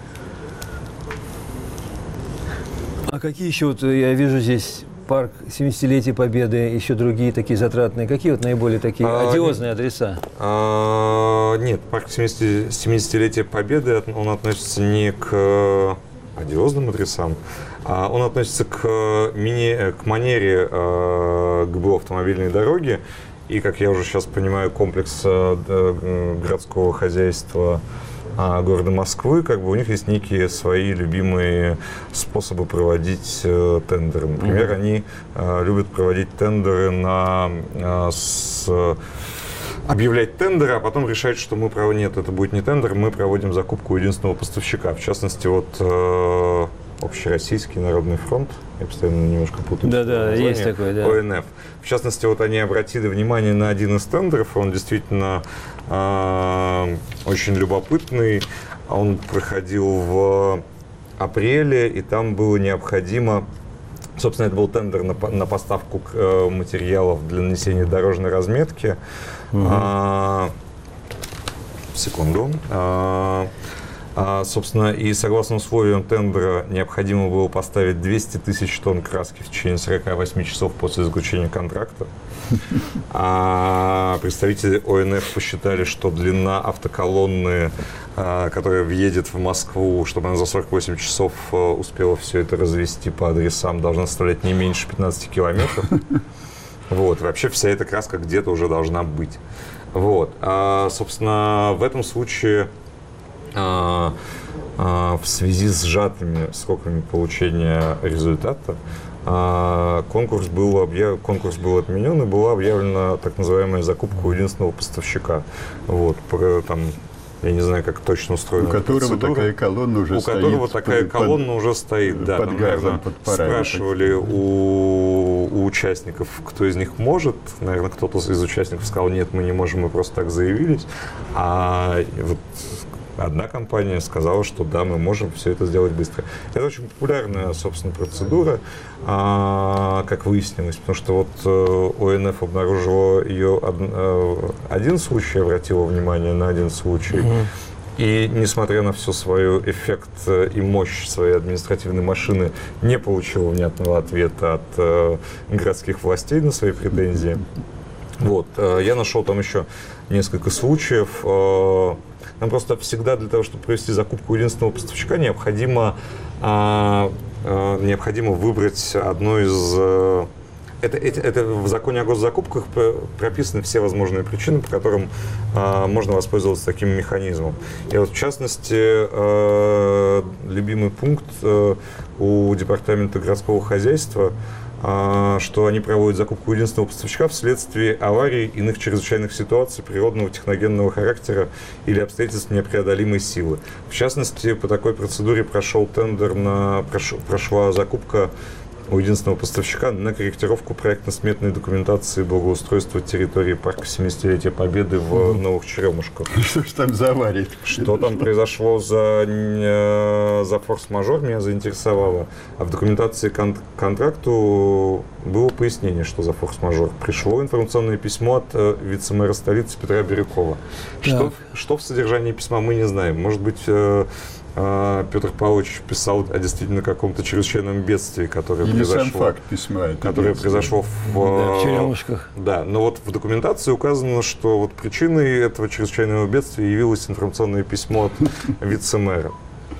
А какие еще, вот я вижу здесь парк семидесятилетия Победы, еще другие такие затратные. Какие вот наиболее такие А, одиозные адреса? А, нет, парк семидесятилетия Победы, от- он относится не к одиозным адресам, а он относится к, мини, к манере э, ГБУ автомобильной дороги. И, как я уже сейчас понимаю, комплекс э, д- городского хозяйства а, города Москвы, как бы у них есть некие свои любимые способы проводить э, тендеры. Например, Мгм. они э, любят проводить тендеры на, э, с, объявлять тендеры, а потом решать, что мы право нет, это будет не тендер, мы проводим закупку единственного поставщика. В частности, вот э, Общероссийский народный фронт, я постоянно немножко путаю. Да, да, есть такой, да. О Н Ф. В частности, вот они обратили внимание на один из тендеров, он действительно э, очень любопытный, он проходил в апреле, и там было необходимо. Собственно, это был тендер на, на поставку э, материалов для нанесения дорожной разметки. Угу. А, секунду. А, а, собственно, и согласно условиям тендера необходимо было поставить двести тысяч тонн краски в течение сорока восьми часов после заключения контракта. А представители О Н Ф посчитали, что длина автоколонны, которая въедет в Москву, чтобы она за сорок восемь часов успела все это развести по адресам, должна составлять не меньше пятнадцати километров. Вот. Вообще вся эта краска где-то уже должна быть. Вот. А, собственно, в этом случае а, а, в связи с сжатыми сроками получения результата а, конкурс был, объяв... конкурс был отменен, и была объявлена так называемая закупка у единственного поставщика. Вот. Про, там, я не знаю, как точно устроена у которого процедура. такая колонна уже у стоит. У которого такая под, колонна под, уже стоит, да. Под там, газом, наверное, под парами. Спрашивали у, у участников, кто из них может. Наверное, кто-то из участников сказал, нет, мы не можем, мы просто так заявились. А вот одна компания сказала, что да, мы можем все это сделать быстро. Это очень популярная, собственно, процедура, а, как выяснилось, потому что вот О Н Ф обнаружила ее од, один случай, обратила внимание на один случай, mm-hmm. и, несмотря на всю свою эффект и мощь своей административной машины, не получила внятного ответа от э, городских властей на свои претензии. Вот. Я нашел там еще несколько случаев. Нам просто всегда для того, чтобы провести закупку единственного поставщика, необходимо, а, а, необходимо выбрать одно из... Это, это, это в законе о госзакупках прописаны все возможные причины, по которым а, можно воспользоваться таким механизмом. И вот в частности, а, любимый пункт а, у Департамента городского хозяйства, что они проводят закупку единственного поставщика вследствие аварий, иных чрезвычайных ситуаций природного, техногенного характера или обстоятельств непреодолимой силы. В частности, по такой процедуре прошел тендер, на, прош, прошла закупка у единственного поставщика на корректировку проектно-сметной документации благоустройства территории парка семидесятилетия Победы в mm-hmm. Новых Черемушках. Что ж там за авария? Что там произошло за, за форс-мажор, меня заинтересовало. А в документации кон- контракту было пояснение, что за форс-мажор. Пришло информационное письмо от э, вице-мэра столицы Петра Бирюкова. Что, что в содержании письма, мы не знаем. Может быть, э, Петр Павлович писал о действительно каком-то чрезвычайном бедствии, которое Или произошло, сам факт письма, которое произошло в, да, в Черемушках. Да, но вот в документации указано, что вот причиной этого чрезвычайного бедствия явилось информационное письмо от вице-мэра.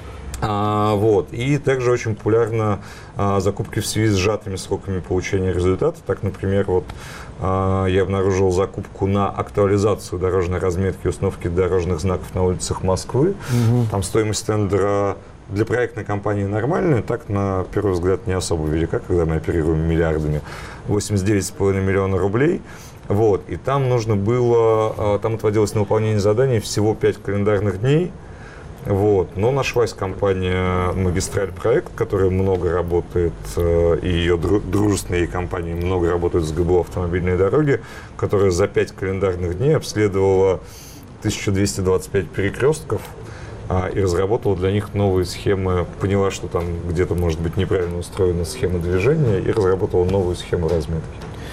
А, вот. И также очень популярно а, закупки в связи с сжатыми сроками получения результата. Так, например, вот а, я обнаружил закупку на актуализацию дорожной разметки и установки дорожных знаков на улицах Москвы. Угу. Там стоимость тендера для проектной компании нормальная, так, на первый взгляд, не особо велика, когда мы оперируем миллиардами. восемьдесят девять целых пять десятых миллиона рублей. Вот. И там нужно было, там отводилось на выполнение заданий всего пять календарных дней. Вот. Но нашлась компания «Магистраль Проект», которая много работает, и ее дружественные компании много работают с Г Б У «Автомобильные дороги», которая за пять календарных дней обследовала тысячу двести двадцать пять перекрестков а, и разработала для них новые схемы, поняла, что там где-то может быть неправильно устроена схема движения, и разработала новую схему разметки.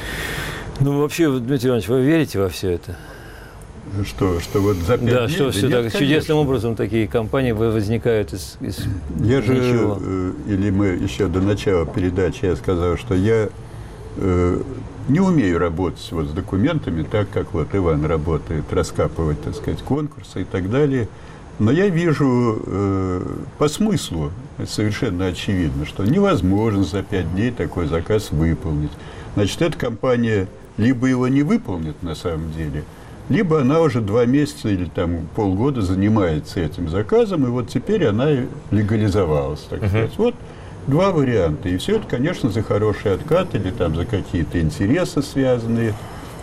Ну, вообще, Дмитрий Иванович, вы верите во все это? Что, что вот за пять да, дней? что да все нет, так конечно. Чудесным образом такие компании возникают из, из я же, ничего. э, или мы еще до начала передачи я сказал, что я э, не умею работать вот с документами так, как вот Иван работает, раскапывать, так сказать, конкурсы и так далее. Но я вижу э, по смыслу, это совершенно очевидно, что невозможно за пять дней такой заказ выполнить. Значит, эта компания либо его не выполнит на самом деле, либо она уже два месяца или там полгода занимается этим заказом, и вот теперь она легализовалась, так сказать. Uh-huh. Вот два варианта. И все это, конечно, за хороший откат или там за какие-то интересы связанные.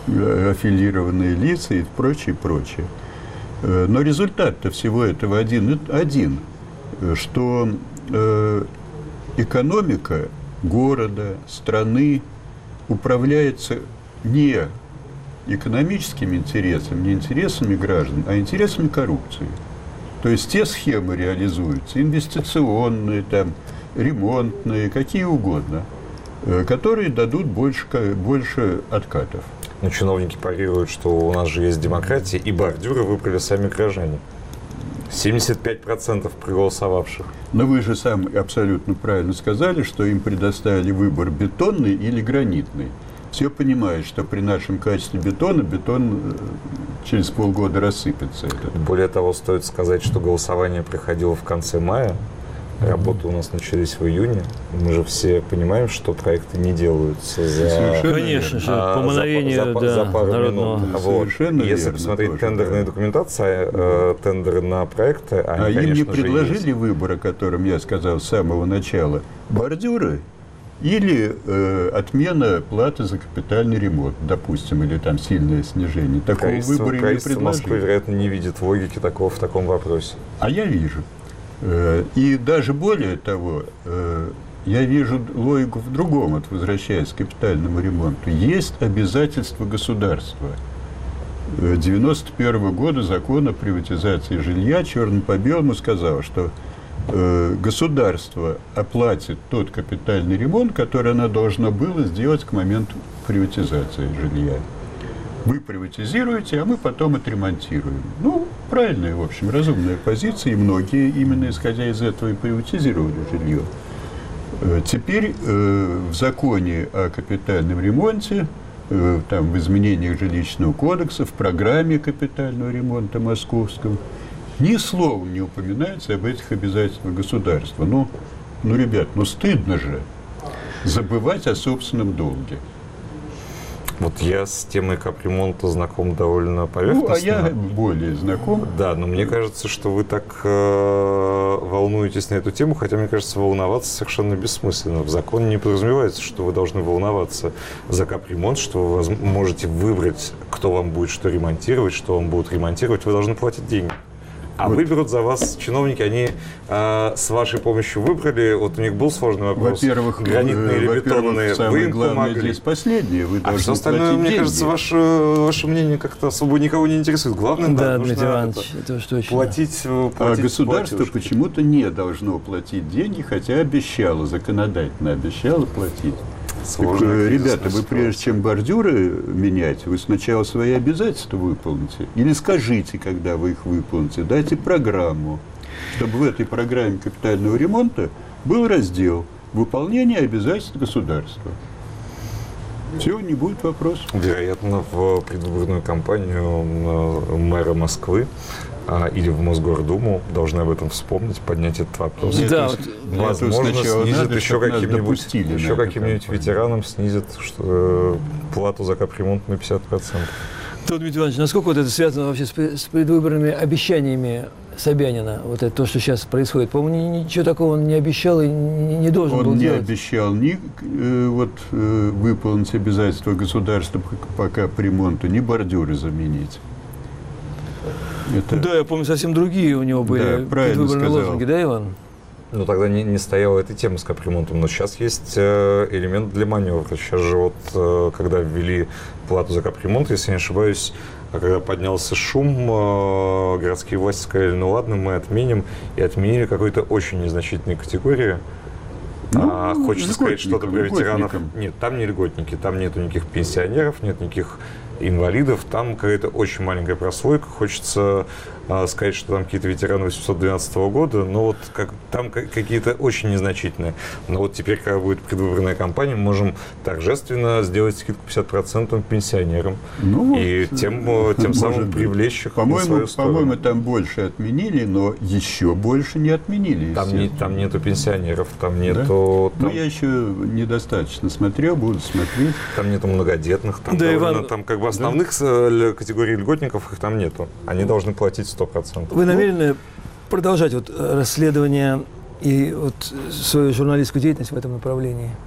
аффилированные лица и прочее, прочее. Но результат-то всего этого один, один что э, экономика города, страны управляется не экономическими интересами, не интересами граждан, а интересами коррупции. То есть те схемы реализуются, инвестиционные, там, ремонтные, какие угодно, э, которые дадут больше, больше откатов. Но чиновники парируют, что у нас же есть демократия, и бордюры выбрали сами граждане. семьдесят пять процентов проголосовавших. Но вы же сам абсолютно правильно сказали, что им предоставили выбор бетонный или гранитный. Все понимают, что при нашем качестве бетона бетон через полгода рассыпется. Более того, стоит сказать, что голосование проходило в конце мая. Работы у нас начались в июне. Мы же все понимаем, что проекты не делаются за, конечно же, а, по мановению за, за, да, за пару народного. минут. Совершенно вот. Если верно, посмотреть тоже, тендерные да. документации, э, тендеры на проекты, они, а им конечно не же, предложили есть. выбор, о котором я сказал с самого начала, бордюры или э, отмена платы за капитальный ремонт, допустим, или там сильное снижение. Такого Правительство, выбора им не правительство Москвы, предложили. вероятно, не видит логики такого в таком вопросе. А я вижу. И даже более того, я вижу логику в другом, вот возвращаясь к капитальному ремонту. Есть обязательства государства. девяносто первого года закон о приватизации жилья черным по белому сказал, что государство оплатит тот капитальный ремонт, который оно должно было сделать к моменту приватизации жилья. Вы приватизируете, а мы потом отремонтируем. Ну, правильная, в общем, разумная позиция, и многие именно исходя из этого и приватизировали жилье. Теперь э, в законе о капитальном ремонте, э, там, в изменениях жилищного кодекса, в программе капитального ремонта московском, ни словом не упоминается об этих обязательствах государства. Ну, ну, ребят, ну стыдно же забывать о собственном долге. Вот я с темой капремонта знаком довольно поверхностно. Ну, а я более знаком. Да, но мне кажется, что вы так э, волнуетесь на эту тему, хотя, мне кажется, волноваться совершенно бессмысленно. В законе не подразумевается, что вы должны волноваться за капремонт, что вы можете выбрать, кто вам будет что ремонтировать, что вам будут ремонтировать. Вы должны платить деньги. А вот. Выберут за вас чиновники, они э, с вашей помощью выбрали, вот у них был сложный вопрос, во-первых, гранитные или бетонные, самое вы им главное помогли. Здесь последнее, вы а должны все остальное, платить мне деньги. кажется, ваше, ваше мнение как-то особо никого не интересует. Главное, да, Да, нужно Дмитрий Иванович, это, это уж точно. платить, А платить государство платежки. почему-то не должно платить деньги, хотя обещало, законодательно обещало платить. Так, ребята, вы прежде чем бордюры менять, вы сначала свои обязательства выполните. Или скажите, когда вы их выполните, дайте программу, чтобы в этой программе капитального ремонта был раздел «Выполнение обязательств государства». Все, не будет вопросов. Вероятно, в предвыборную кампанию мэра Москвы а, или в Мосгордуму должны об этом вспомнить, поднять этот вопрос. Да, вот, Возможно, снизит надо, еще каким-нибудь, еще каким-нибудь ветеранам снизит что, э, плату за капремонт на пятьдесят процентов. то, Дмитрий Иванович, насколько вот это связано вообще с, с предвыборными обещаниями Собянина, вот это то, что сейчас происходит? По-моему, ничего такого он не обещал и не, не должен он был не делать. обещал ни э, вот, э, выполнить обязательства государства по капремонту, ни бордюры заменить. Это... Да, я помню, совсем другие у него были Да, правильно предвыборные сказал. лозунги, да, Иван? Ну, тогда не, не стояла эта тема с капремонтом, но сейчас есть э, элемент для маневра. Сейчас же вот, э, когда ввели плату за капремонт, если не ошибаюсь, а когда поднялся шум, э, городские власти сказали, ну ладно, мы отменим, и отменили какой-то очень незначительной категории. Ну, а, хочется сказать что-то про ветеранов. льготникам. Нет, там не льготники, там нету никаких пенсионеров, нет никаких инвалидов, там какая-то очень маленькая прослойка. Хочется а, сказать, что там какие-то ветераны восемьсот двенадцатого года, но вот как, там как, какие-то очень незначительные. Но вот теперь, когда будет предвыборная кампания, мы можем торжественно сделать скидку пятьдесят процентов пенсионерам. Ну, и вот, тем, тем самым быть. привлечь их По-моему, на свою сторону. по-моему, там больше отменили, но еще больше не отменили. Там, не, там нету пенсионеров, там нету... Да? Там, ну, я еще недостаточно смотрел, буду смотреть. там нету многодетных, там, Да, довольно, Иван- там как бы основных да. категорий льготников их там нету. Они должны платить сто процентов. Вы намерены продолжать вот расследование и вот свою журналистскую деятельность в этом направлении?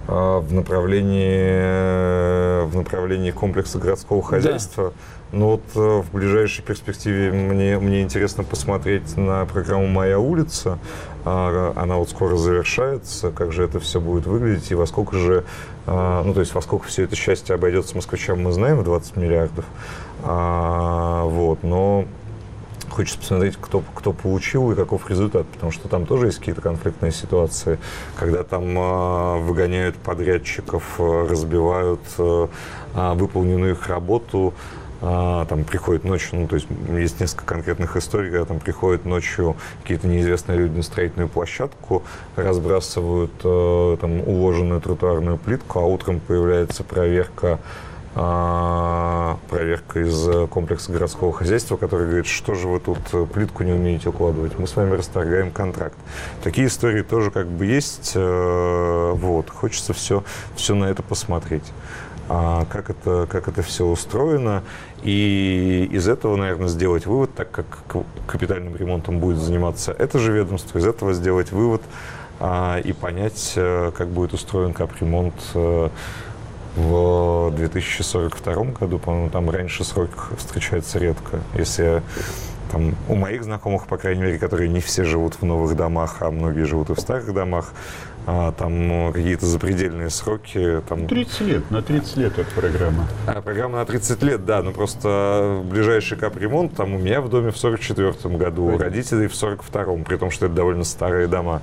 в направлении, в направлении комплекса городского хозяйства. Да. Но вот в ближайшей перспективе мне, мне интересно посмотреть на программу «Моя улица». Она вот скоро завершается. Как же это все будет выглядеть и во сколько же, ну то есть во сколько все это счастье обойдется москвичам, мы знаем, в двадцать миллиардов. Вот, но хочется посмотреть, кто, кто получил и каков результат, потому что там тоже есть какие-то конфликтные ситуации, когда там э, выгоняют подрядчиков, э, разбивают э, выполненную их работу, э, там приходят ночью, ну, то есть есть несколько конкретных историй, когда там приходят ночью какие-то неизвестные люди на строительную площадку, разбрасывают э, там уложенную тротуарную плитку, а утром появляется проверка, проверка из комплекса городского хозяйства, который говорит, что же вы тут плитку не умеете укладывать, мы с вами расторгаем контракт. Такие истории тоже как бы есть. Вот. Хочется все, все на это посмотреть. А как это, как это все устроено. И из этого, наверное, сделать вывод, так как капитальным ремонтом будет заниматься это же ведомство, из этого сделать вывод а, и понять, как будет устроен капремонт в две тысячи сорок втором году, по-моему, там раньше срок встречается редко. Если там, у моих знакомых, по крайней мере, которые не все живут в новых домах, а многие живут и в старых домах, а, там какие-то запредельные сроки. Там... тридцать лет, на тридцать лет эта программа. А, программа на тридцать лет, да, но просто ближайший капремонт там у меня в доме в сорок четвёртом году, у родителей в сорок втором, при том, что это довольно старые дома.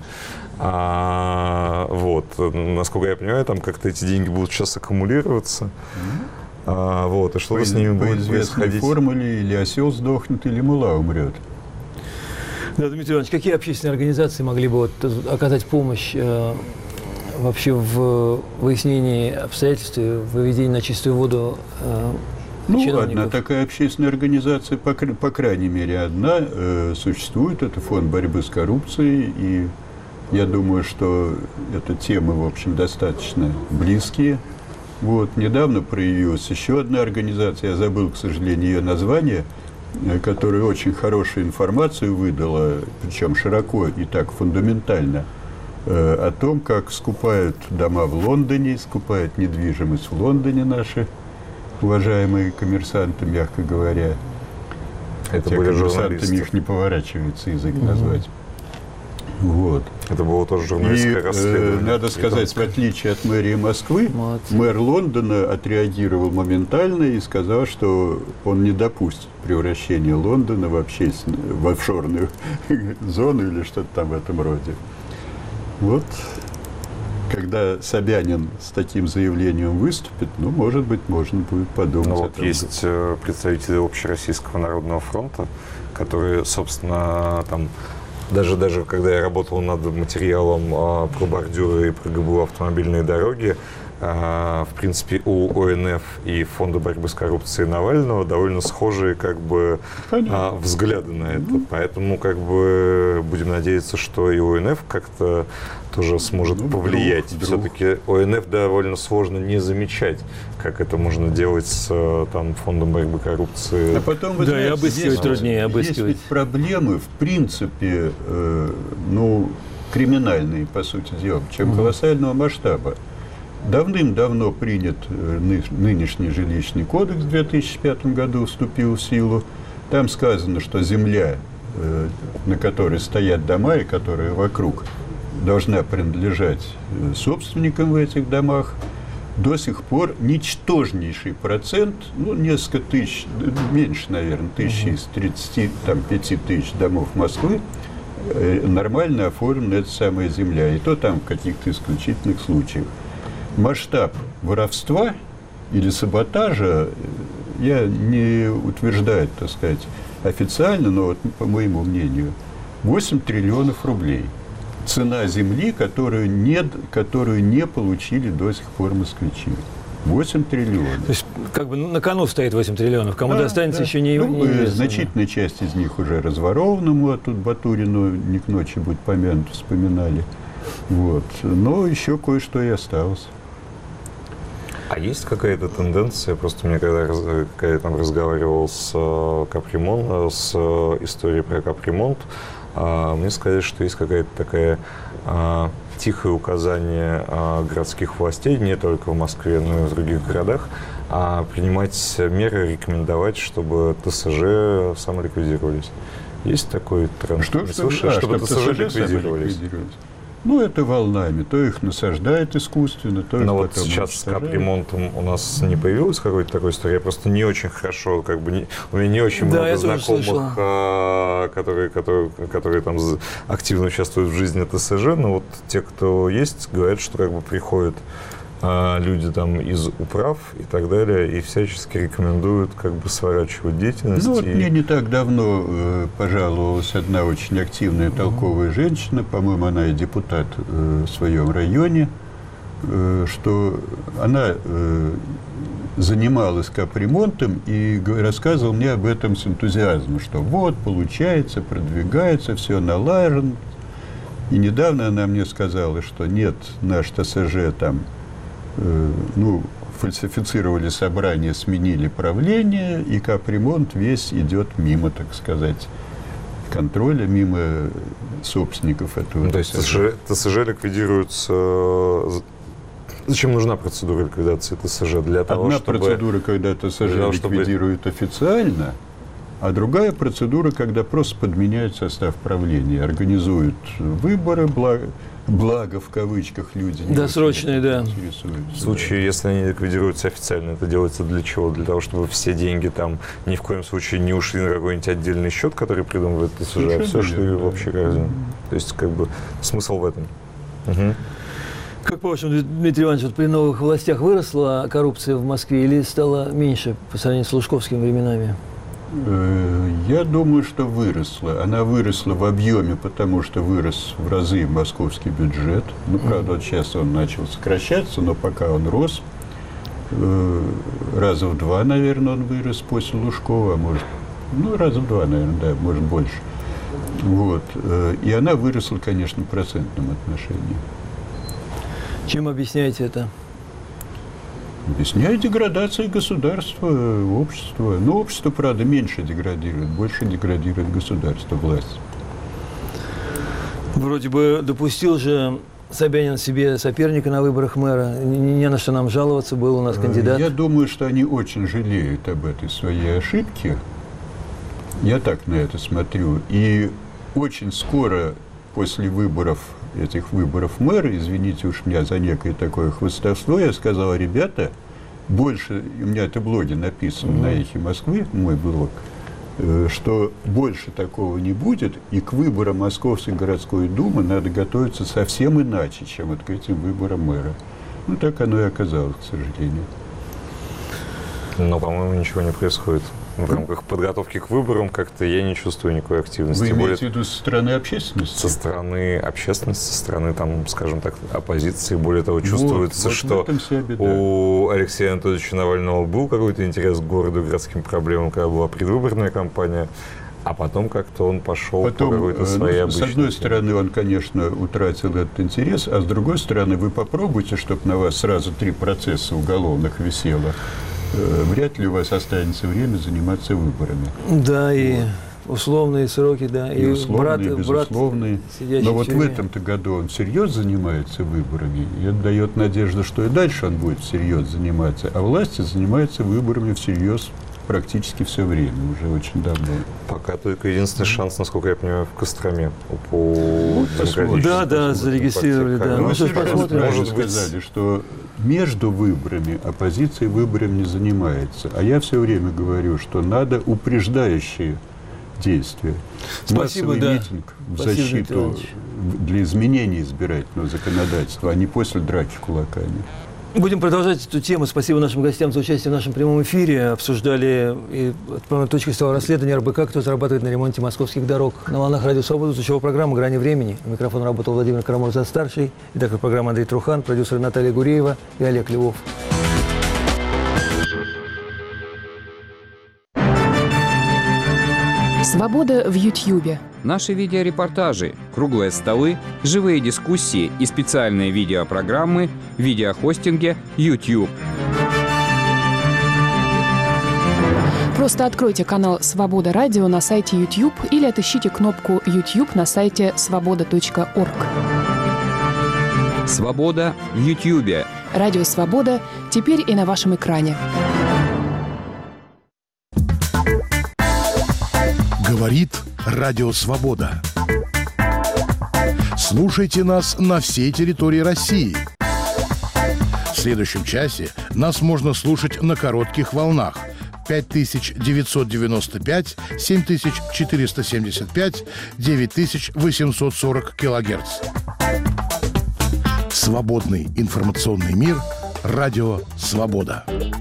А, вот, насколько я понимаю, там как-то эти деньги будут сейчас аккумулироваться. Mm-hmm. А, вот, и что-то с ними будет происходить. По формуле или осел сдохнет, или мула умрет. Да, Дмитрий Иванович, какие общественные организации могли бы вот оказать помощь э, вообще в выяснении обстоятельств, в выведении на чистую воду э, Ну, чиновников? одна такая общественная организация, по, по крайней мере, одна э, существует. Это фонд борьбы с коррупцией. И я думаю, что это темы, в общем, достаточно близкие. Вот. Недавно проявилась еще одна организация, я забыл, к сожалению, ее название, которая очень хорошую информацию выдала, причем широко и так фундаментально, э, о том, как скупают дома в Лондоне, скупают недвижимость в Лондоне наши уважаемые коммерсанты, мягко говоря. Это Хотя были коммерсантами журналисты. Их не поворачивается язык mm-hmm. назвать. Вот. Это было тоже журналистское и, расследование. Э, надо сказать, в отличие от мэрии Москвы, Молодцы. Мэр Лондона отреагировал моментально и сказал, что он не допустит превращения Лондона в общественную, в офшорную зону или что-то там в этом роде. Вот. Когда Собянин с таким заявлением выступит, ну, может быть, можно будет подумать. Ну, вот есть же представители Общероссийского народного фронта, которые, собственно, там, даже, даже когда я работал над материалом а, про бордюры и про ГБУ автомобильные дороги, а, в принципе, у ОНФ и Фонда борьбы с коррупцией Навального довольно схожие как бы а, взгляды на это. Mm-hmm. Поэтому как бы будем надеяться, что и ОНФ как-то тоже сможет ну, повлиять. Вдруг, Все-таки вдруг. ОНФ довольно сложно не замечать, как это можно делать с там, Фондом борьбы коррупции. А потом, вы да, знаете, и обыскивать есть, труднее обыскивать. Есть ведь проблемы, в принципе, э, ну, криминальные, по сути дела, чем колоссального масштаба. Давным-давно принят ны, нынешний жилищный кодекс в две тысячи пятом году, вступил в силу. Там сказано, что земля, э, на которой стоят дома и которая вокруг, должна принадлежать собственникам в этих домах. До сих пор ничтожнейший процент, ну, несколько тысяч, меньше, наверное, тысячи из тридцати пяти тысяч домов Москвы э, нормально оформлена эта самая земля. И то там в каких-то исключительных случаях. Масштаб воровства или саботажа я не утверждаю, так сказать, официально, но вот, по моему мнению, восемь триллионов рублей. Цена земли, которую не, которую не получили до сих пор москвичи. восемь триллионов. То есть, как бы на кону стоит восемь триллионов. Кому да, достанется, да. еще не, ну, не значительная часть из них уже разворована. Мы тут Батурину не к ночи будь помянут вспоминали. Вот. Но еще кое-что и осталось. А есть какая-то тенденция, просто мне когда, когда я там разговаривал с капремонт, с историей про капремонт, А, мне сказали, что есть какая-то такая а, тихое указание а, городских властей, не только в Москве, но и в других городах, а принимать меры, рекомендовать, чтобы ТСЖ самоликвидировались. Есть такой тренд? Что, Не что, слышали, а, чтобы чтобы ТСЖ ТСЖ ликвидировались? ликвидировались? Ну, это волнами. То их насаждают искусственно, то их Но вот потом сейчас с уничтожают. капремонтом у нас не появилась какой-то такой истории. Я просто не очень хорошо, как бы, не, у меня не очень Да, много я тоже знакомых, слышал. а, которые, которые, которые там з- активно участвуют в жизни ТСЖ. Но вот те, кто есть, говорят, что как бы приходят а, люди там из управ и так далее, и всячески рекомендуют как бы сворачивать деятельность. Ну, вот и- мне не так давно э, пожаловалась одна очень активная, толковая женщина, по-моему, она и депутат э, в своем районе, э, что она э, занималась капремонтом и г- рассказывала мне об этом с энтузиазмом, что вот, получается, продвигается, все налажено. И недавно она мне сказала, что нет, наш ТСЖ там, э, ну, фальсифицировали собрание, сменили правление, и капремонт весь идет мимо, так сказать, контроля, мимо собственников этого. Ну, то есть ТСЖ, ТСЖ ликвидируется. з- Зачем нужна процедура ликвидации ТСЖ? Для того, Одна чтобы... процедура, когда ТСЖ для того, чтобы- ликвидируют официально, а другая процедура, когда просто подменяют состав правления, организуют выборы, благо, благо в кавычках люди не Досрочные, очень да. интересуются. В случае, если они ликвидируются официально, это делается для чего? Для того, чтобы все деньги там ни в коем случае не ушли на какой-нибудь отдельный счет, который придумывает ТСЖ, а Совершенно все шли верно, в да. общий корзин. То есть, как бы, смысл в этом. Мгм. Как по-вашему, Дмитрий Иванович, вот при новых властях выросла коррупция в Москве или стала меньше по сравнению с лужковскими временами? Э, Я думаю, что выросла. Она выросла в объеме, потому что вырос в разы московский бюджет. Ну, правда, вот сейчас он начал сокращаться, но пока он рос, э, раза в два, наверное, он вырос после Лужкова, а может, ну, раза в два, наверное, да, может, больше. Вот. э, И она выросла, конечно, в процентном отношении. Чем объясняете это? Объясняет деградацией государства, общества. Но общество, правда, меньше деградирует, больше деградирует государство, власть. Вроде бы допустил же Собянин себе соперника на выборах мэра. Не, не на что нам жаловаться, был у нас кандидат. Я думаю, что они очень жалеют об этой своей ошибке. Я так на это смотрю. И очень скоро после выборов, этих выборов мэра, извините уж меня за некое такое хвастовство, я сказал: ребята, больше, у меня это в блоге написано, mm-hmm. на «Эхе Москвы», мой блог, э, что больше такого не будет, и к выборам Московской городской думы надо готовиться совсем иначе, чем вот к этим выборам мэра. Ну, так оно и оказалось, к сожалению. Но, по-моему, ничего не происходит. В рамках подготовки к выборам как-то я не чувствую никакой активности. Вы Более имеете в виду со стороны общественности? со стороны общественности, со стороны, там, скажем так, оппозиции. Более того, чувствуется, вот, вот что в этом вся беда. у Алексея Анатольевича Навального был какой-то интерес к городу и городским проблемам, когда была предвыборная кампания, а потом как-то он пошел Потом, по какой-то э, своей ну, с обычной одной теме. стороны, он, конечно, утратил этот интерес, а с другой стороны, вы попробуйте, чтобы на вас сразу три процесса уголовных висело. Э, Вряд ли у вас останется время заниматься выборами. Да, и условные сроки, да. И, условные, брат, и безусловные. брат, сидящий Но в вот в тюрьме. этом-то году он всерьез занимается выборами, и это дает надежду, что и дальше он будет всерьез заниматься. А власти занимаются выборами всерьез практически все время, уже очень давно. Пока только единственный шанс, насколько я понимаю, в Костроме по посмотрим. Да, да, зарегистрировали, да. Ну, Ну, вы что ж, совершенно посмотрим. правильно Может быть. сказали, что между выборами оппозиция выборами не занимается. А я все время говорю, что надо упреждающие действия. Спасибо, Массовый да. митинг в Спасибо, Дмитрий защиту, Иванович. для изменения избирательного законодательства, а не после драки кулаками. Будем продолжать эту тему. Спасибо нашим гостям за участие в нашем прямом эфире. Обсуждали и от точки стала расследования эр бэ ка, кто зарабатывает на ремонте московских дорог. На волнах Радио Свобода звучала программа «Грани времени». У микрофона работал Владимир Карамурза-старший, редактор программы Андрей Трухан, продюсер Наталья Гуреева и Олег Львов. Свобода в Ютьюбе. Наши видеорепортажи, круглые столы, живые дискуссии и специальные видеопрограммы в видеохостинге YouTube. Просто откройте канал «Свобода Радио» на сайте YouTube или отыщите кнопку YouTube на сайте свобода точка орг. «Свобода» в Ютьюбе. Радио «Свобода» теперь и на вашем экране. Говорит Радио Свобода. Слушайте нас на всей территории России. В следующем часе нас можно слушать на коротких волнах пять тысяч девятьсот девяносто пять, семь тысяч четыреста семьдесят пять, девять тысяч восемьсот сорок килогерц. Свободный информационный мир. Радио «Свобода».